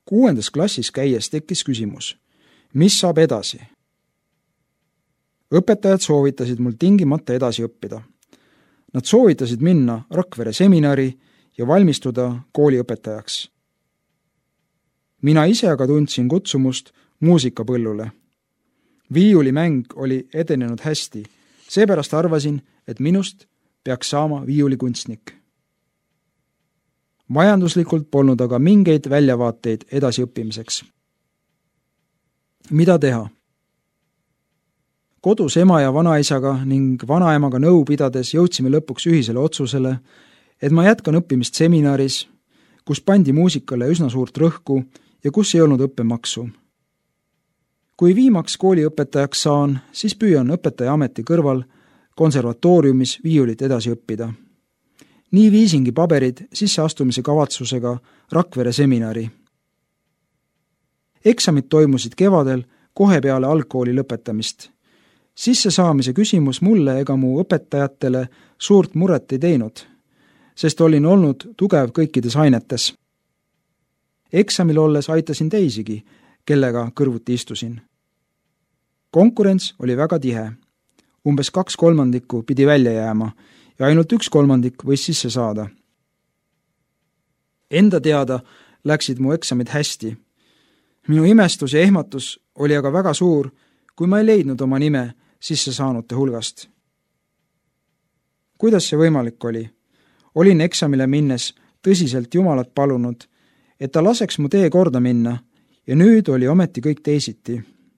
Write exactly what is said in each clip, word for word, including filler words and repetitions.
Kuuendas klassis käies tekkis küsimus, mis saab edasi? Õpetajad soovitasid mul tingimata edasi õppida. Nad soovitasid minna Rakvere seminari ja valmistuda kooliõpetajaks. Mina ise aga tundsin kutsumust muusikapõllule. Viiulimäng oli edenenud hästi, seepärast arvasin, et minust peaks saama viiulikunstnik. Majanduslikult polnud aga mingeid väljavaateid edasiõppimiseks. Mida teha? Kodus ema ja vanaisaga ning vanaemaga nõu pidades jõudsime lõpuks ühisele otsusele, et ma jätkan õppimist seminaris, kus pandi muusikale üsna suurt rõhku ja kus ei olnud õppemaksu. Kui viimaks kooliõpetajaks saan, siis püüan õpetaja ameti kõrval konservatooriumis viiulit edasi õppida. Nii viisingi paberid sisseastumise kavatsusega Rakvere seminari. Eksamid toimusid kevadel kohe peale algkooli lõpetamist. Sisse saamise küsimus mulle ega mu õpetajatele suurt muret ei teinud, sest olin olnud tugev kõikides ainetes. Eksamil olles aitasin teisigi, kellega kõrvuti istusin. Konkurents oli väga tihe. Umbes kaks kolmandikku pidi välja jääma ja ainult üks kolmandik võis sisse saada. Enda teada läksid mu eksamid hästi. Minu imestus ja ehmatus oli aga väga suur, kui ma ei leidnud oma nime sisse saanute hulgast. Kuidas see võimalik oli? Olin eksamile minnes tõsiselt Jumalat palunud, et ta laseks mu tee korda minna ja nüüd oli ometi kõik teisiti.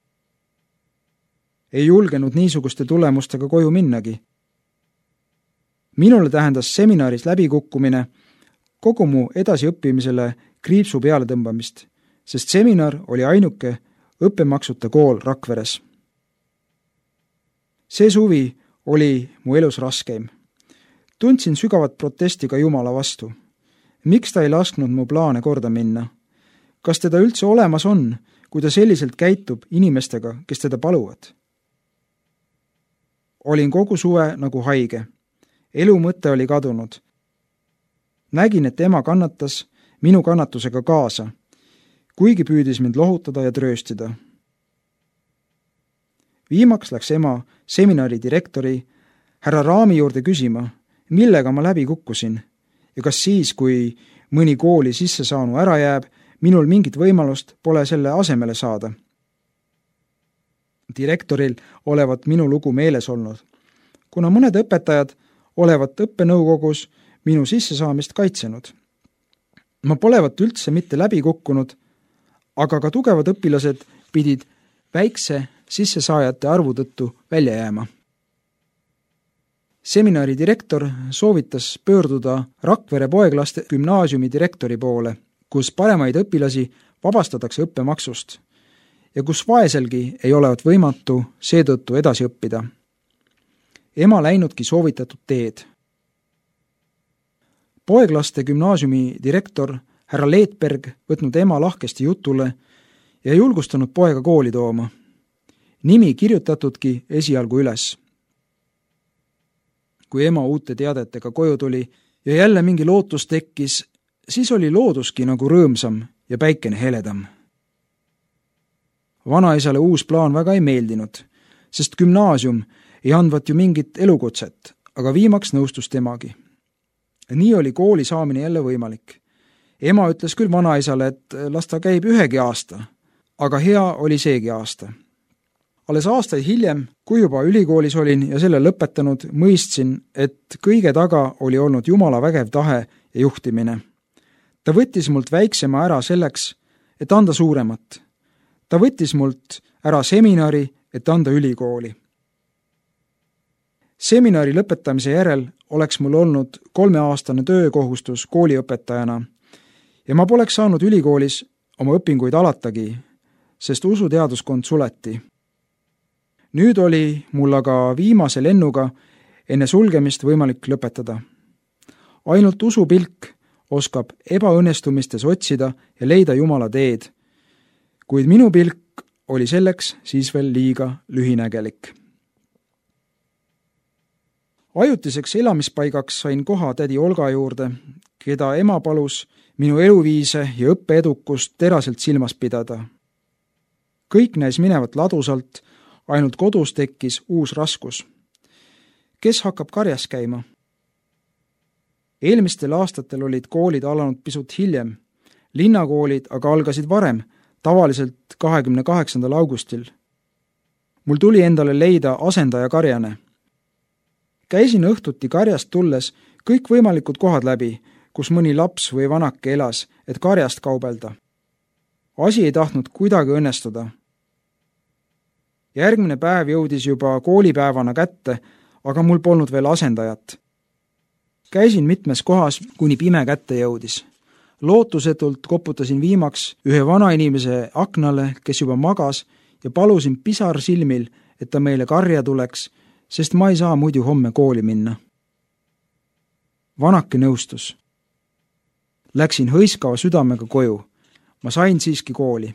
Ei julgenud niisuguste tulemustega koju minnagi. Minule tähendas seminaris läbikukkumine kogu mu edasiõppimisele kriipsu peale tõmbamist, sest seminar oli ainuke õppemaksuta kool Rakveres. See suvi oli mu elus raskeim. Tundsin sügavat protesti ka Jumala vastu. Miks ta ei lasknud mu plaane korda minna? Kas teda üldse olemas on, kui ta selliselt käitub inimestega, kes teda paluvad? Olin kogu suve nagu haige. Elu mõte oli kadunud. Nägin, et ema kannatas minu kannatusega kaasa, kuigi püüdis mind lohutada ja trööstida. Viimaks läks ema seminari direktori härra Raami juurde küsima, millega ma läbi kukkusin ja kas siis, kui mõni kooli sisse saanu ära jääb, minul mingit võimalust pole selle asemele saada. Direktoril olevat minu lugu meeles olnud, kuna mõned õpetajad olevat õppenõukogus minu sissesaamist kaitsenud. Ma polevat üldse mitte läbi kukkunud, aga ka tugevad õpilased pidid väikse sissesaajate arvu tõttu välja jääma. Seminari direktor soovitas pöörduda Rakvere poeglaste gümnaasiumi direktori poole, kus paremaid õpilasi vabastatakse õppemaksust ja kus vaeselgi ei olevat võimatu seetõttu edasi õppida. Ema läinudki soovitatud teed. Poeglaste gümnaasiumi direktor härra Leetberg võtnud ema lahkesti jutule ja julgustanud poega kooli tooma. Nimi kirjutatudki esialgu üles. Kui ema uute teadetega koju tuli ja jälle mingi lootus tekkis, siis oli looduski nagu rõõmsam ja päikene heledam. Vanaisale uus plaan väga ei meeldinud, sest gümnaasium ei andvat ju mingit elukutset, aga viimaks nõustus temagi. Nii oli kooli saamine jälle võimalik. Ema ütles küll vanaisale, et las ta käib ühegi aasta, aga hea oli seegi aasta. Alles aastaid hiljem, kui juba ülikoolis olin ja selle lõpetanud, mõistsin, et kõige taga oli olnud Jumala vägev tahe ja juhtimine. Ta võttis mult väiksema ära selleks, et anda suuremat. Ta võttis mult ära seminari, et anda ülikooli. Seminari lõpetamise järel oleks mul olnud kolmeaastane töökohustus kooliõpetajana ja ma poleks saanud ülikoolis oma õpinguid alatagi, sest usuteaduskond suleti. Nüüd oli mul aga viimase lennuga enne sulgemist võimalik lõpetada. Ainult usupilk oskab ebaõnnestumistes otsida ja leida Jumala teed, kuid minu pilk oli selleks siis veel liiga lühinägelik. Ajutiseks elamispaigaks sain koha tädi Olga juurde, keda ema palus minu eluviise ja õppeedukust teraselt silmas pidada. Kõik näis minevat ladusalt, ainult kodus tekkis uus raskus. Kes hakkab karjas käima? Eelmistel aastatel olid koolid alanud pisut hiljem, linnakoolid aga algasid varem, tavaliselt kahekümne kaheksandal augustil. Mul tuli endale leida asendaja karjane. Käisin õhtuti karjast tulles kõik võimalikud kohad läbi, kus mõni laps või vanake elas, et karjast kaubelda. Asi ei tahtnud kuidagi õnnestuda. Järgmine päev jõudis juba koolipäevana kätte, aga mul polnud veel asendajat. Käisin mitmes kohas, kuni pime kätte jõudis. Lootusetult koputasin viimaks ühe vanainimese aknale, kes juba magas, ja palusin pisar silmil, et ta meile karja tuleks, sest ma ei saa muidu homme kooli minna. Vanake nõustus. Läksin hõiskava südamega koju. Ma sain siiski kooli.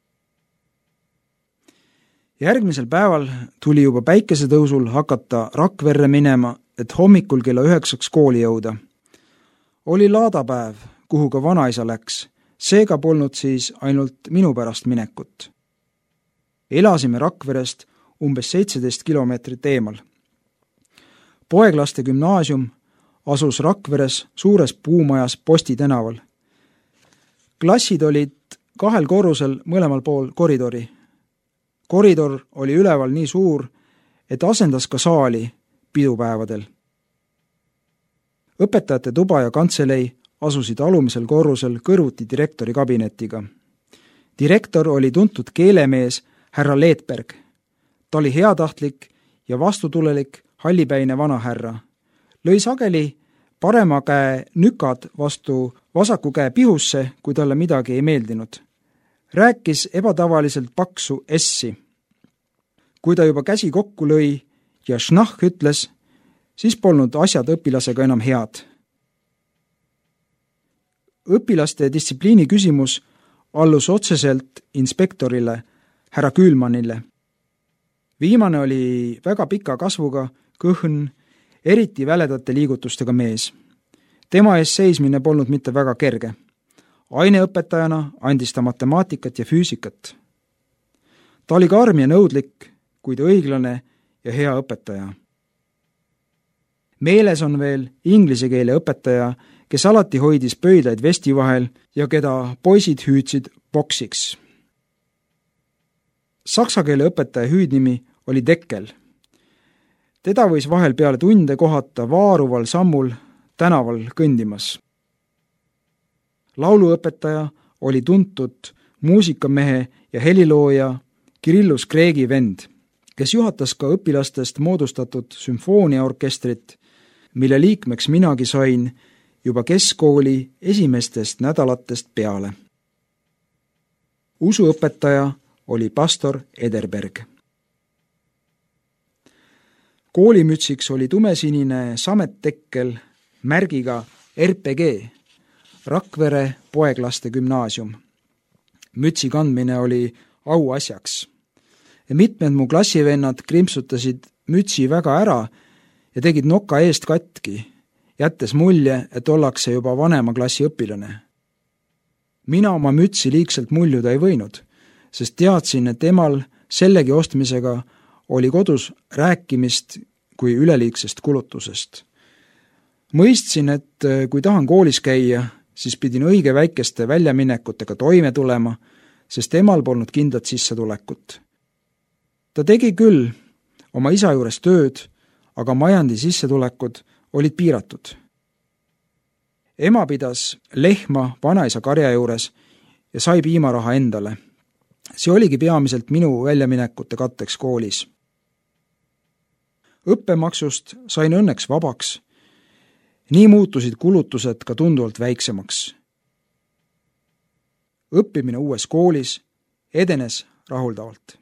Järgmisel päeval tuli juba päikesetõusul hakata Rakverre minema, et hommikul kella üheksaks kooli jõuda. Oli laadapäev, kuhu ka vanaisa läks, seega polnud siis ainult minu pärast minekut. Elasime Rakverest umbes seitseteist kilomeetrit eemal. Poeglaste gümnaasium asus Rakveres suures puumajas Posti tänaval. Klassid olid kahel korrusel mõlemal pool koridori. Koridor oli üleval nii suur, et asendas ka saali pidupäevadel. Õpetajate tuba ja kantselei asusid alumisel korrusel kõrvuti direktori kabinetiga. Direktor oli tuntud keelemees härra Leetberg. Ta oli heatahtlik ja vastutulelik hallipäine vanahärra. Lõi sageli parema käe nükad vastu vasaku käe pihusse, kui talle midagi ei meeldinud. Rääkis ebatavaliselt paksu essi. Kui ta juba käsi kokku lõi ja šnah ütles, siis polnud asjad õpilasega enam head. Õpilaste distsipliini küsimus allus otseselt inspektorile, härra Küülmanile. Viimane oli väga pika kasvuga, kõhn, eriti väledate liigutustega mees. Tema ees seismine polnud mitte väga kerge. Aineõpetajana andis ta matemaatikat ja füüsikat. Ta oli karm ja nõudlik, kuid õiglane ja hea õpetaja. Meeles on veel inglise keele õpetaja, kes alati hoidis pöidlaid vesti vahel ja keda poisid hüüdsid boksiks. Saksa keele õpetaja hüüdnimi oli Dekkel. Teda võis vahel peale tunde kohata vaaruval sammul tänaval kõndimas. Lauluõpetaja oli tuntud muusikamehe ja helilooja Kirillus Kreegi vend, kes juhatas ka õpilastest moodustatud sümfooniaorkestrit, mille liikmeks minagi sain juba keskkooli esimestest nädalatest peale. Usuõpetaja oli pastor Ederberg. Koolimütsiks oli tumesinine samettekkel märgiga R P G, Rakvere poeglaste gümnaasium. Mütsi kandmine oli auasjaks. Mitmed mu klassivennad krimpsutasid mütsi väga ära ja tegid noka eest katki, jättes mulje, et ollakse juba vanema klassi õpilane. Mina oma mütsi liigselt muljuda ei võinud, sest teadsin, et emal sellegi ostmisega oli kodus rääkimist kui üleliigsest kulutusest. Mõistsin, et kui tahan koolis käia, siis pidin õige väikeste väljaminekutega toime tulema, sest emal polnud kindlat sissetulekut. Ta tegi küll oma isa juures tööd, aga majandi sissetulekud olid piiratud. Ema pidas lehma vanaisa karja juures ja sai piimaraha endale. See oligi peamiselt minu väljaminekute katteks koolis. Õppemaksust sain õnneks vabaks. Nii muutusid kulutused ka tunduvalt väiksemaks. Õppimine uues koolis edenes rahuldavalt.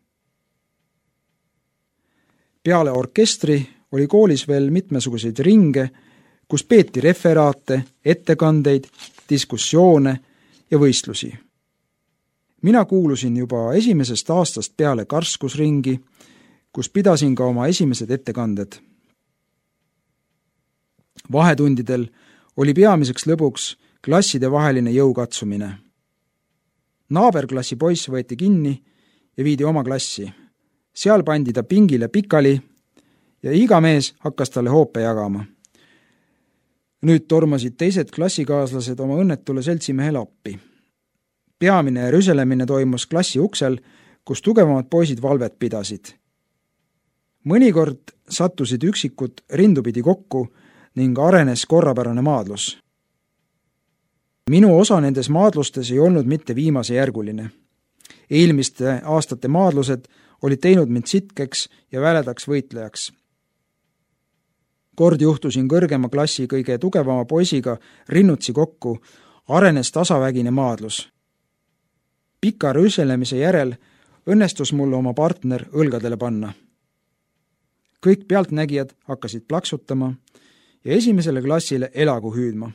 Peale orkestri oli koolis veel mitmesuguseid ringe, kus peeti referaate, ettekandeid, diskussioone ja võistlusi. Mina kuulusin juba esimesest aastast peale karskusringi, kus pidasin ka oma esimesed ettekanded. Vahetundidel oli peamiseks lõbuks klasside vaheline jõukatsumine. Naaberklassi poiss võeti kinni ja viidi oma klassi. Seal pandi ta pingile pikali ja iga mees hakkas talle hoope jagama. Nüüd tormasid teised klassikaaslased oma õnnetule seltsimehele appi. Peamine rüselemine toimus klassi uksel, kus tugevamad poisid valvet pidasid. Mõnikord sattusid üksikud rindupidi kokku ning arenes korrapärane maadlus. Minu osa nendes maadlustes ei olnud mitte viimase järguline. Eelmiste aastate maadlused olid teinud mind sitkeks ja väledaks võitlejaks. Kord juhtusin kõrgema klassi kõige tugevama poisiga rinnutsi kokku, arenes tasavägine maadlus. Pika rüselemise järel õnnestus mul oma partner õlgadele panna. Kõik pealtnägijad hakkasid plaksutama ja esimesele klassile elagu hüüdma.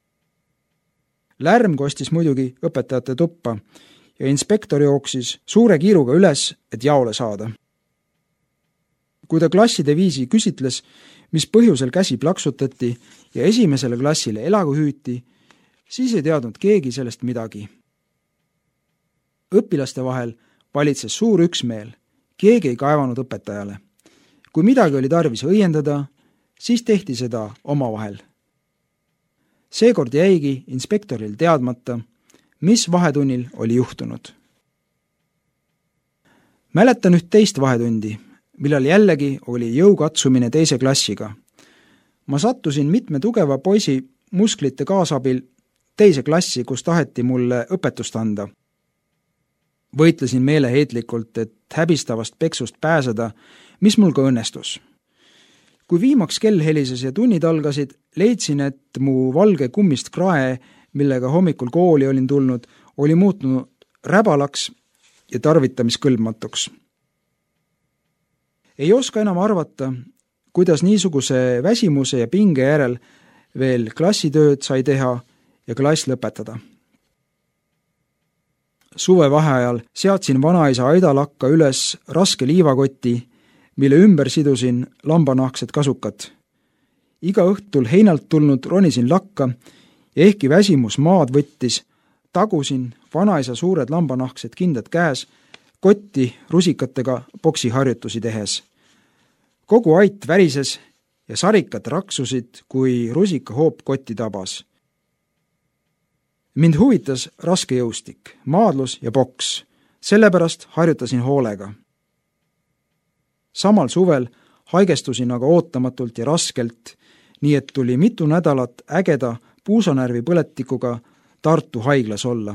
Lärm kostis muidugi õpetajate tuppa ja inspektor jooksis suure kiiruga üles, et jaole saada. Kui ta klasside viisi küsitles, mis põhjusel käsi plaksutati ja esimesele klassile elagu hüüti, siis ei teadnud keegi sellest midagi. Õpilaste vahel valitses suur üksmeel, keegi ei kaevanud õpetajale. Kui midagi oli tarvis õiendada, siis tehti seda omavahel. Seekord jäigi inspektoril teadmata, mis vahetunnil oli juhtunud. Mäletan üht teist vahetundi, millal jällegi oli jõukatsumine teise klassiga. Ma sattusin mitme tugeva poisi musklite kaasabil teise klassi, kus taheti mulle õpetust anda. Võitlesin meeleheitlikult, et häbistavast peksust pääseda, mis mul ka õnnestus. Kui viimaks kell helises ja tunnid algasid, leidsin, et mu valge kummist krae, millega hommikul kooli olin tulnud, oli muutunud räbalaks ja tarvitamiskõlbmatuks. Ei oska enam arvata, kuidas niisuguse väsimuse ja pinge järel veel klassitööd sai teha ja klass lõpetada. Suve vaheajal seadsin vanaisa aidalakka üles raske liivakoti, mille ümber sidusin lambanahksed kasukad. Iga õhtul heinalt tulnud ronisin lakka ja ehkki väsimus maad võttis, tagusin vanaisa suured lambanahksed kindad käes, kotti rusikatega poksiharjutusi tehes. Kogu ait värises ja sarikad raksusid, kui rusikahoop kotti tabas. Mind huvitas raskejõustik, maadlus ja poks, sellepärast harjutasin hoolega. Samal suvel haigestusin aga ootamatult ja raskelt, nii et tuli mitu nädalat ägeda puusanärvi põletikuga Tartu haiglas olla.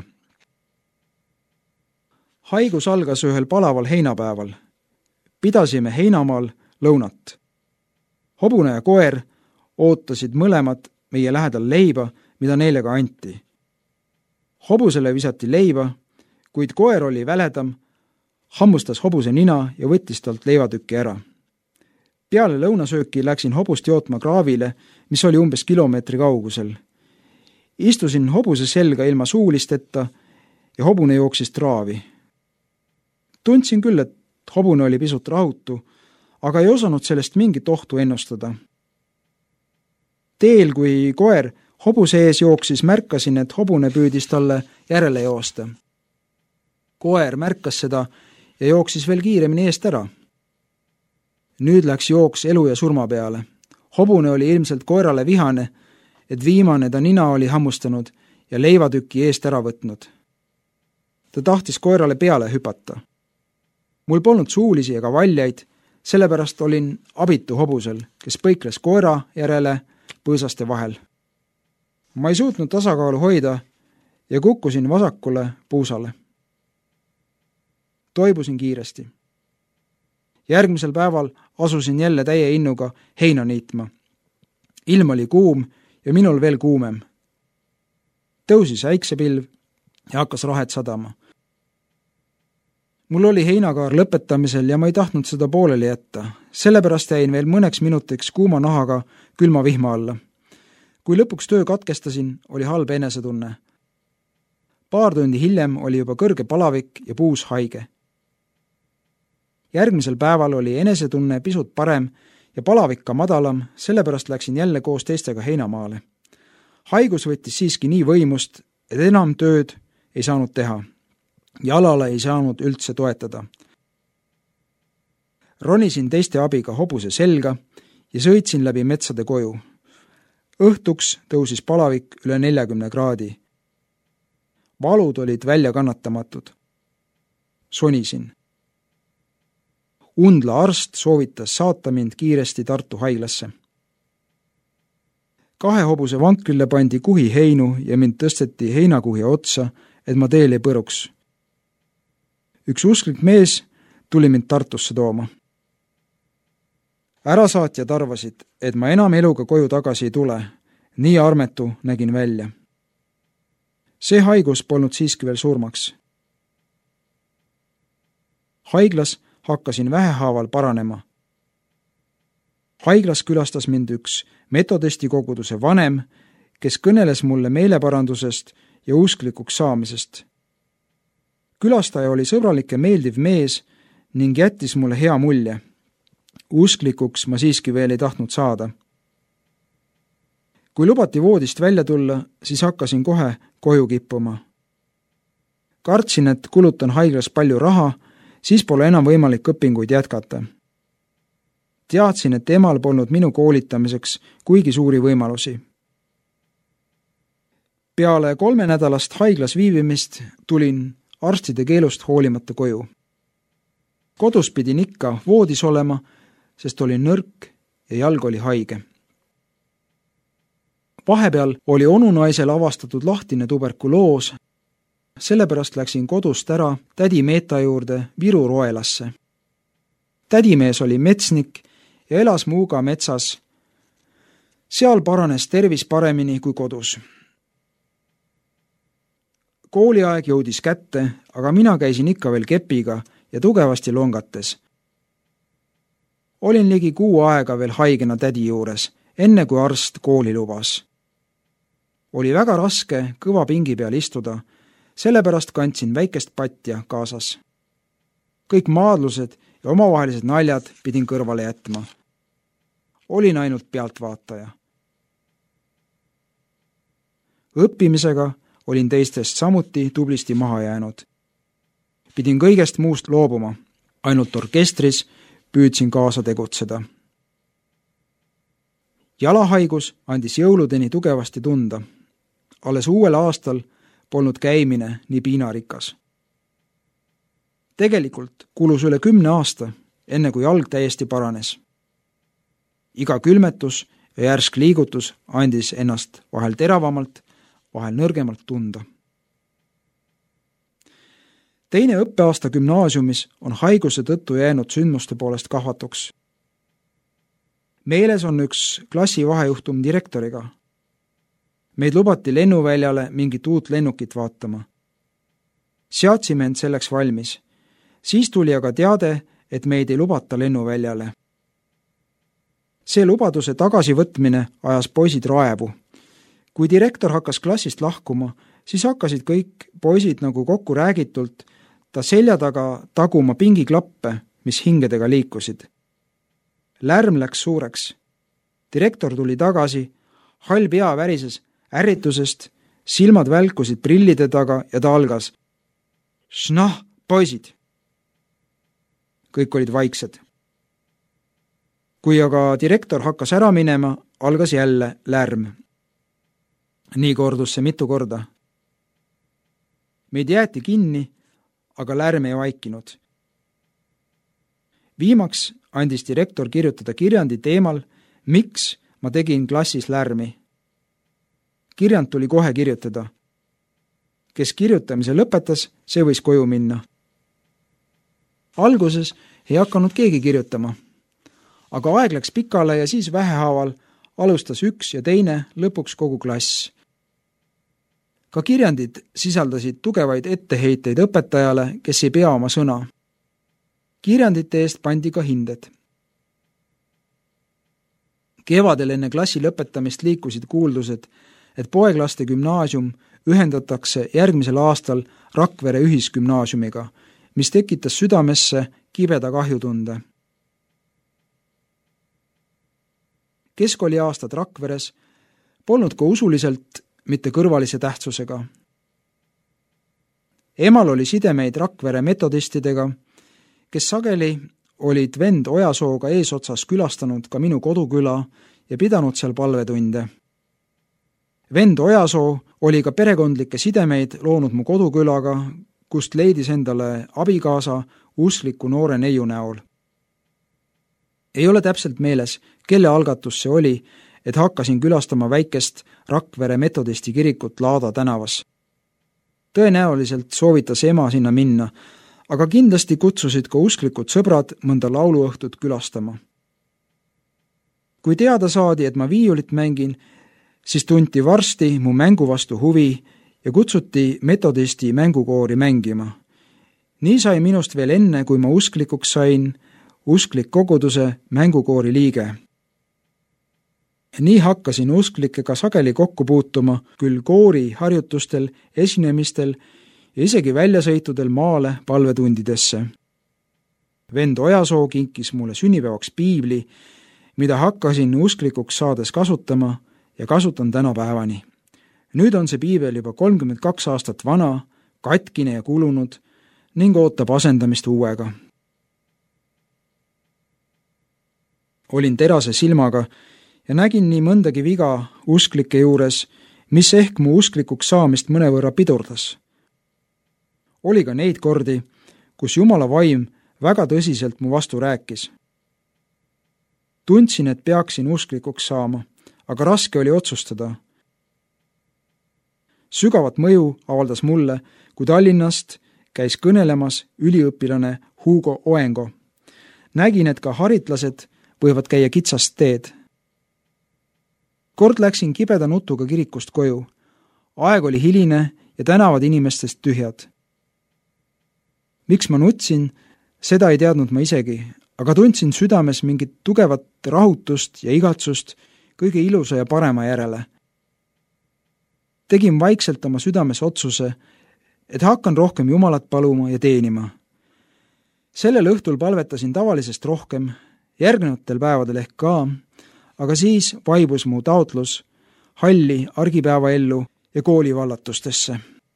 Haigus algas ühel palaval heinapäeval. Pidasime heinamaal lõunat. Hobune ja koer ootasid mõlemad meie lähedal leiba, mida neile ka anti. Hobusele visati leiba, kuid koer oli väledam, hammustas hobuse nina ja võttis talt leivatükki ära. Peale lõunasööki läksin hobust jootma kraavile, mis oli umbes kilomeetri kaugusel. Istusin hobuse selga ilma suulisteta ja hobune jooksis traavi. Tundsin küll, et hobune oli pisut rahutu, aga ei osanud sellest mingit ohtu ennustada. Teel, kui koer hobuse ees jooksis, märkasin, et hobune püüdis talle järele joosta. Koer märkas seda ja jooksis veel kiiremini eest ära. Nüüd läks jooks elu ja surma peale. Hobune oli ilmselt koerale vihane, et viimane ta nina oli hammustanud ja leivatüki eest ära võtnud. Ta tahtis koerale peale hüpata. Mul polnud suulisi ega valjaid, sellepärast olin abitu hobusel, kes põikles koera järele põõsaste vahel. Ma ei suutnud tasakaalu hoida ja kukkusin vasakule puusale. Toibusin kiiresti. Järgmisel päeval asusin jälle täie innuga heina niitma. Ilm oli kuum ja minul veel kuumem. Tõusis äiksepilv ja hakkas rahet sadama. Mul oli heinakaar lõpetamisel ja ma ei tahtnud seda pooleli jätta, sellepärast jäin veel mõneks minutiks kuuma nahaga külma vihma alla. Kui lõpuks töö katkestasin, oli halb enesetunne. Paar tundi hiljem oli juba kõrge palavik ja puus haige. Järgmisel päeval oli enesetunne pisut parem ja palavik ka madalam, sellepärast läksin jälle koos teistega heinamaale. Haigus võttis siiski nii võimust, et enam tööd ei saanud teha. Jalale ei saanud üldse toetada. Ronisin teiste abiga hobuse selga ja sõitsin läbi metsade koju. Õhtuks tõusis palavik üle neljakümne kraadi. Valud olid välja kannatamatud. Sonisin. Undla arst soovitas saata mind kiiresti Tartu haiglasse. Kahe hobuse vankrile pandi kuhi heinu ja mind tõsteti heinakuhi otsa, et ma teel ei põruks. Üks usklik mees tuli mind Tartusse tooma. Ärasaatjad arvasid, et ma enam eluga koju tagasi ei tule. Nii armetu nägin välja. See haigus polnud siiski veel surmaks. Haiglas hakkasin vähehaaval paranema. Haiglas külastas mind üks metodisti koguduse vanem, kes kõneles mulle meeleparandusest ja usklikuks saamisest. Külastaja oli sõbralik ja meeldiv mees ning jättis mulle hea mulje. Usklikuks ma siiski veel ei tahtnud saada. Kui lubati voodist välja tulla, siis hakkasin kohe koju kippuma. Kartsin, et kulutan haiglas palju raha, siis pole enam võimalik õpinguid jätkata. Teadsin, et emal polnud minu koolitamiseks kuigi suuri võimalusi. Peale kolme nädalast haiglas viibimist tulin arstide keelust hoolimata koju. Kodus pidin ikka voodis olema, sest olin nõrk ja jalg oli haige. Vahepeal oli onunaisel avastatud lahtine tuberkuloos, sellepärast läksin kodust ära tädi Meeta juurde Viru Roelasse. Tädimees oli metsnik ja elas Muuga metsas. Seal paranes tervis paremini kui kodus. Kooliaeg jõudis kätte, aga mina käisin ikka veel kepiga ja tugevasti longates. Olin ligi kuu aega veel haigena tädi juures, enne kui arst kooli lubas. Oli väga raske kõva pingi peal istuda, sellepärast kandsin väikest patja kaasas. Kõik maadlused ja omavahelised naljad pidin kõrvale jätma. Olin ainult pealtvaataja. Õppimisega olin teistest samuti tublisti maha jäänud. Pidin kõigest muust loobuma, ainult orkestris püüdsin kaasa tegutseda. Jalahaigus andis jõuludeni tugevasti tunda. Alles uuel aastal polnud käimine nii piinarikas. Tegelikult kulus üle kümne aasta, enne kui jalg täiesti paranes. Iga külmetus ja järsk liigutus andis ennast vahel teravamalt, vahel nõrgemalt tunda. Teine õppeaasta gümnaasiumis on haiguse tõttu jäänud sündmuste poolest kahvatuks. Meeles on üks klassi vahejuhtum direktoriga. Meid lubati lennuväljale mingit uut lennukit vaatama. Seadsime end selleks valmis. Siis tuli aga teade, et meid ei lubata lennuväljale. See lubaduse tagasivõtmine ajas poisid raevu. Kui direktor hakkas klassist lahkuma, siis hakkasid kõik poisid nagu kokku räägitult ta selja taga taguma pingiklappe, mis hingedega liikusid. Lärm läks suureks. Direktor tuli tagasi, hall pea värises ärritusest, silmad välkusid prillide taga ja ta algas. Šnah, poisid! Kõik olid vaiksed. Kui aga direktor hakkas ära minema, algas jälle lärm. Nii kordus see mitu korda. Meid jäeti kinni, aga lärm ei vaikinud. Viimaks andis direktor kirjutada kirjandi teemal, miks ma tegin klassis lärmi. Kirjand tuli kohe kirjutada. Kes kirjutamise lõpetas, see võis koju minna. Alguses ei hakanud keegi kirjutama, aga aeg läks pikale ja siis vähehaaval alustas üks ja teine, lõpuks kogu klass. Ka kirjandid sisaldasid tugevaid etteheiteid õpetajale, kes ei pea oma sõna. Kirjandite eest pandi ka hinded. Kevadel enne klassi lõpetamist liikusid kuuldused, et poeglaste gümnaasium ühendatakse järgmisel aastal Rakvere ühisgümnaasiumiga, mis tekitas südamesse kibeda kahjutunde. Keskkooli aastad Rakveres polnud ka usuliselt mitte kõrvalise tähtsusega. Emal oli sidemeid Rakvere metodistidega, kes sageli olid vend Ojasooga eesotsas külastanud ka minu koduküla ja pidanud seal palvetunde. Vend Ojasoo oli ka perekondlikke sidemeid loonud mu kodukülaga, kust leidis endale abikaasa uskliku noore neiu näol. Ei ole täpselt meeles, kelle algatus see oli, et hakkasin külastama väikest Rakvere metodisti kirikut Laada tänavas. Tõenäoliselt soovitas ema sinna minna, aga kindlasti kutsusid ka usklikud sõbrad mõnda lauluõhtut külastama. Kui teada saadi, et ma viiulit mängin, siis tunti varsti mu mängu vastu huvi ja kutsuti metodisti mängukoori mängima. Nii sai minust veel enne, kui ma usklikuks sain, usklik koguduse mängukoori liige. Nii hakkasin usklikega sageli kokku puutuma küll koori harjutustel, esinemistel ja isegi väljasõitudel maale palvetundidesse. Vend Ojasoo kinkis mulle sünnipäevaks piibli, mida hakkasin usklikuks saades kasutama ja kasutan täna päevani. Nüüd on see piibel juba kolmkümmend kaks aastat vana, katkine ja kulunud ning ootab asendamist uuega. Olin terase silmaga ja nägin nii mõndagi viga usklike juures, mis ehk mu usklikuks saamist mõnevõrra pidurdas. Oli ka neid kordi, kus Jumala vaim väga tõsiselt mu vastu rääkis. Tundsin, et peaksin usklikuks saama, aga raske oli otsustada. Sügavat mõju avaldas mulle, kui Tallinnast käis kõnelemas üliõpilane Hugo Oengo. Nägin, et ka haritlased võivad käia kitsast teed. Kord läksin kibeda nutuga kirikust koju. Aeg oli hiline ja tänavad inimestest tühjad. Miks ma nutsin, seda ei teadnud ma isegi, aga tundsin südames mingit tugevat rahutust ja igatsust kõige ilusa ja parema järele. Tegin vaikselt oma südames otsuse, et hakkan rohkem Jumalat paluma ja teenima. Sellel õhtul palvetasin tavalisest rohkem, järgnevatel päevadel ehk ka, aga siis vaibus mu taotlus halli argipäevaellu ja koolivallatustesse.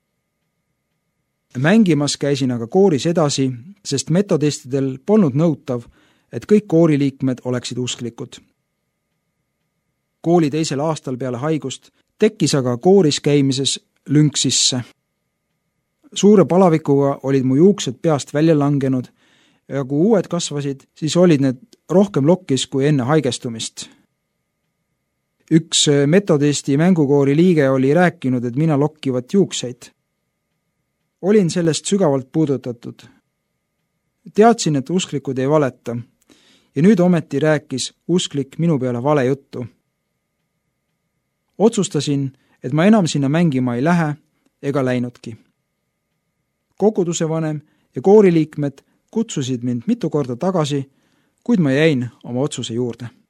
Mängimas käisin aga kooris edasi, sest metodistidel polnud nõutav, et kõik kooriliikmed oleksid usklikud. Kooli teisel aastal peale haigust tekkis aga kooris käimises lünk sisse. Suure palavikuga olid mu juuksed peast välja langenud ja kui uued kasvasid, siis olid need rohkem lokkis kui enne haigestumist. Üks metodisti mängukoori liige oli rääkinud, et mina lokkivat juukseid. Olin sellest sügavalt puudutatud. Teadsin, et usklikud ei valeta ja nüüd ometi rääkis usklik minu peale vale juttu. Otsustasin, et ma enam sinna mängima ei lähe ega läinudki. Koguduse vanem ja kooriliikmed kutsusid mind mitu korda tagasi, kuid ma jäin oma otsuse juurde.